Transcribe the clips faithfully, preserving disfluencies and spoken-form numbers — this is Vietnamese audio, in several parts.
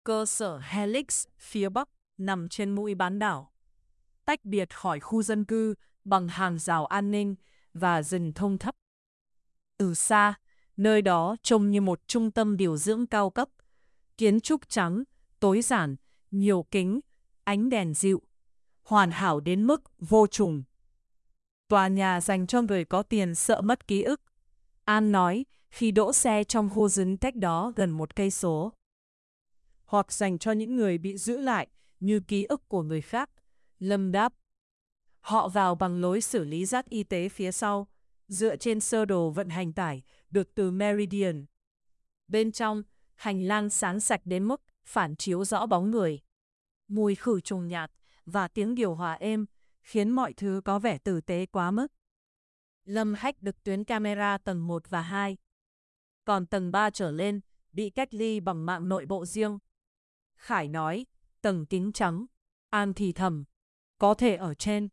Cơ sở Helix phía Bắc nằm trên mũi bán đảo, tách biệt khỏi khu dân cư bằng hàng rào an ninh và rừng thông thấp. Từ xa, nơi đó trông như một trung tâm điều dưỡng cao cấp, kiến trúc trắng, tối giản, nhiều kính, ánh đèn dịu, hoàn hảo đến mức vô trùng. Tòa nhà dành cho người có tiền sợ mất ký ức, An nói khi đỗ xe trong khu rừng cách đó gần một cây số. Hoặc dành cho những người bị giữ lại như ký ức của người khác, Lâm đáp. Họ vào bằng lối xử lý rác y tế phía sau, dựa trên sơ đồ vận hành tải được từ Meridian. Bên trong, hành lang sáng sạch đến mức phản chiếu rõ bóng người. Mùi khử trùng nhạt và tiếng điều hòa êm khiến mọi thứ có vẻ tử tế quá mức. Lâm hack được tuyến camera tầng một và hai. Còn tầng ba trở lên bị cách ly bằng mạng nội bộ riêng. Khải nói, tầng kính trắng. An thì thầm, có thể ở trên.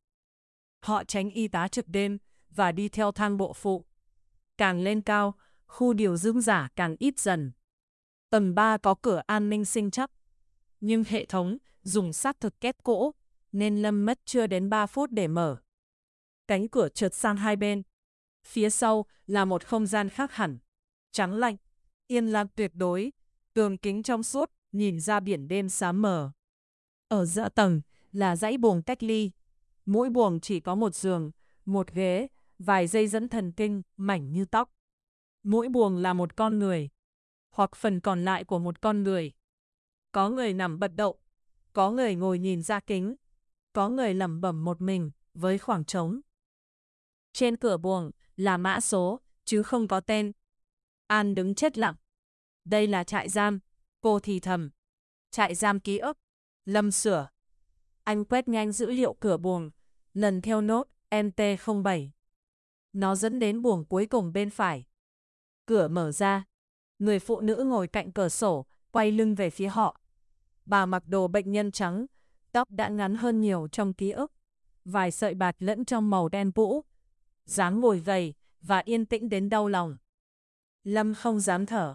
Họ tránh y tá trực đêm và đi theo thang bộ phụ. Càng lên cao, khu điều dưỡng giả càng ít dần. Tầng ba có cửa an ninh sinh chắc, nhưng hệ thống dùng sắt thực kết gỗ nên Lâm mất chưa đến ba phút để mở. Cánh cửa trượt sang hai bên. Phía sau là một không gian khác hẳn. Trắng lạnh, yên lặng tuyệt đối, tường kính trong suốt nhìn ra biển đêm xám mờ. Ở giữa tầng là dãy buồng cách ly. Mỗi buồng chỉ có một giường, một ghế, vài dây dẫn thần kinh mảnh như tóc. Mỗi buồng là một con người, hoặc phần còn lại của một con người. Có người nằm bật đậu, có người ngồi nhìn ra kính, có người lẩm bẩm một mình với khoảng trống. Trên cửa buồng là mã số, chứ không có tên. An đứng chết lặng. Đây là trại giam, cô thì thầm. Trại giam ký ức. Lâm sửa. Anh quét nhanh dữ liệu cửa buồng, lần theo nốt N T không bảy. Nó dẫn đến buồng cuối cùng bên phải. Cửa mở ra. Người phụ nữ ngồi cạnh cửa sổ, quay lưng về phía họ. Bà mặc đồ bệnh nhân trắng, tóc đã ngắn hơn nhiều trong ký ức. Vài sợi bạc lẫn trong màu đen vũ. Dáng ngồi gầy và yên tĩnh đến đau lòng. Lâm không dám thở.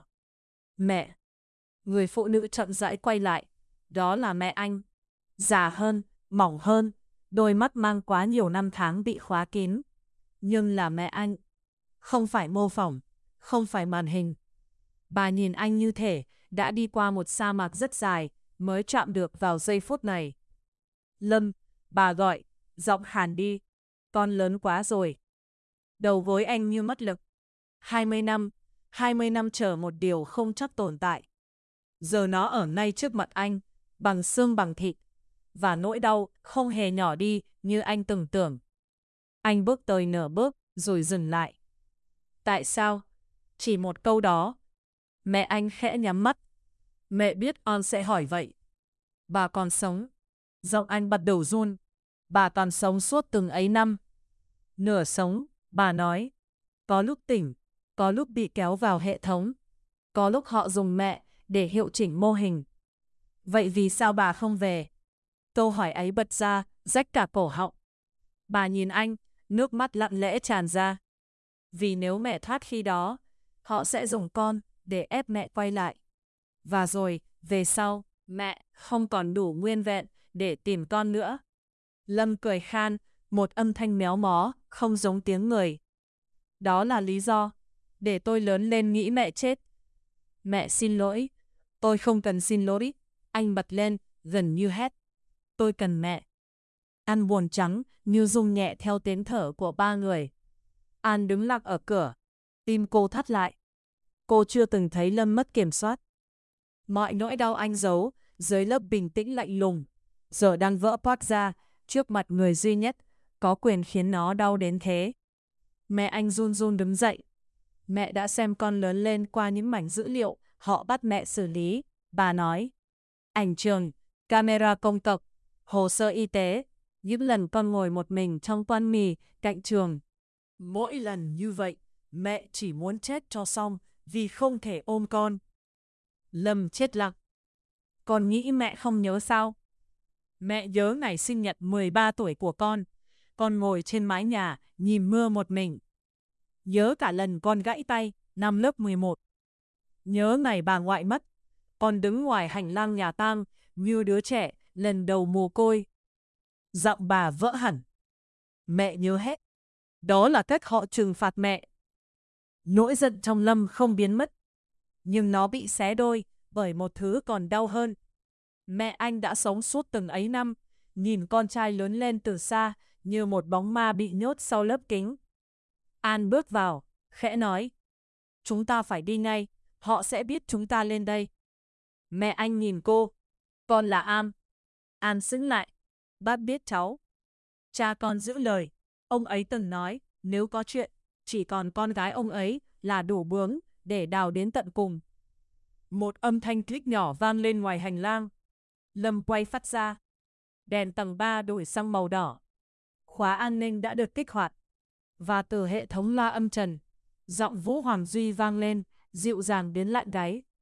Mẹ. Người phụ nữ chậm rãi quay lại. Đó là mẹ anh. Già hơn, mỏng hơn, đôi mắt mang quá nhiều năm tháng bị khóa kín. Nhưng là mẹ anh. Không phải mô phỏng, không phải màn hình. Bà nhìn anh như thể đã đi qua một sa mạc rất dài mới chạm được vào giây phút này. Lâm, bà gọi, giọng hàn đi. Con lớn quá rồi. Đầu gối anh như mất lực. hai mươi năm, hai mươi năm chờ một điều không chắc tồn tại. Giờ nó ở ngay trước mặt anh, bằng xương bằng thịt. Và nỗi đau không hề nhỏ đi như anh từng tưởng. Anh bước tới nửa bước rồi dừng lại. Tại sao? Chỉ một câu đó. Mẹ anh khẽ nhắm mắt. Mẹ biết On sẽ hỏi vậy. Bà còn sống. Giọng anh bắt đầu run. Bà còn sống suốt từng ấy năm. Nửa sống, bà nói. Có lúc tỉnh, có lúc bị kéo vào hệ thống. Có lúc họ dùng mẹ để hiệu chỉnh mô hình. Vậy vì sao bà không về? Câu hỏi ấy bật ra, rách cả cổ họng. Bà nhìn anh, nước mắt lặng lẽ tràn ra. Vì nếu mẹ thoát khi đó, họ sẽ dùng con để ép mẹ quay lại. Và rồi, về sau, mẹ không còn đủ nguyên vẹn để tìm con nữa. Lâm cười khan, một âm thanh méo mó, không giống tiếng người. Đó là lý do, để tôi lớn lên nghĩ mẹ chết. Mẹ xin lỗi. Tôi không cần xin lỗi. Anh bật lên, gần như hét. Tôi cần mẹ. An buồn trắng, như rung nhẹ theo tiếng thở của ba người. An đứng lặng ở cửa. Tim cô thắt lại. Cô chưa từng thấy Lâm mất kiểm soát. Mọi nỗi đau anh giấu dưới lớp bình tĩnh lạnh lùng, giờ đang vỡ toát ra trước mặt người duy nhất có quyền khiến nó đau đến thế. Mẹ anh run run đứng dậy. Mẹ đã xem con lớn lên qua những mảnh dữ liệu họ bắt mẹ xử lý. Bà nói. Ảnh trường, camera công cộng, hồ sơ y tế, những lần con ngồi một mình trong toan mì cạnh trường. Mỗi lần như vậy, mẹ chỉ muốn chết cho xong vì không thể ôm con. Lâm chết lặng. Con nghĩ mẹ không nhớ sao? Mẹ nhớ ngày sinh nhật mười ba tuổi của con. Con ngồi trên mái nhà, nhìn mưa một mình. Nhớ cả lần con gãy tay, năm lớp mười một. Nhớ ngày bà ngoại mất. còn đứng ngoài hành lang nhà tang như đứa trẻ lần đầu mồ côi. Giọng bà vỡ hẳn. Mẹ nhớ hết. Đó là cách họ trừng phạt mẹ. Nỗi giận trong Lâm không biến mất, nhưng nó bị xé đôi bởi một thứ còn đau hơn. Mẹ anh đã sống suốt từng ấy năm, nhìn con trai lớn lên từ xa như một bóng ma bị nhốt sau lớp kính. An bước vào, khẽ nói. Chúng ta phải đi ngay, họ sẽ biết chúng ta lên đây. Mẹ anh nhìn cô. Con là An. An sững lại. Bác biết cháu. Cha con giữ lời. Ông ấy từng nói, nếu có chuyện, chỉ còn con gái ông ấy là đủ bướng để đào đến tận cùng. Một âm thanh click nhỏ vang lên ngoài hành lang. Lâm quay phát ra. Đèn tầng ba đổi sang màu đỏ. Khóa an ninh đã được kích hoạt. Và từ hệ thống loa âm trần, giọng Vũ Hoàng Duy vang lên, dịu dàng đến lạnh gáy.